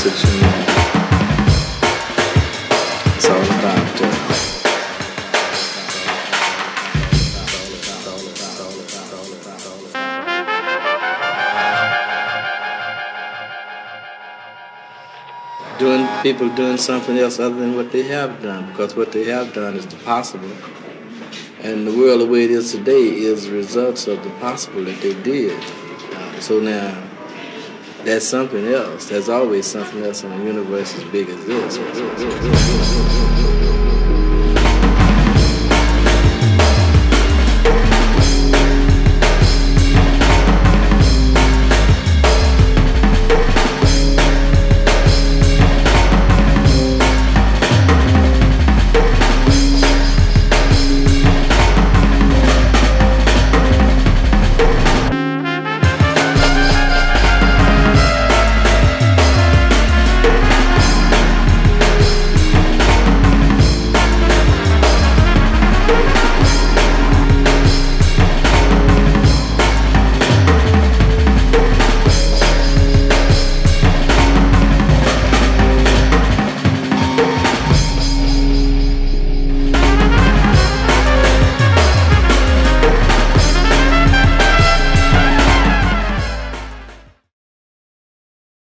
message in there. It's all about doing people doing something else other than what they have done, because what they have done is the possible. And the world the way it is today is results of the possible that they did. So now, that's something else. There's always something else in the universe as big as this.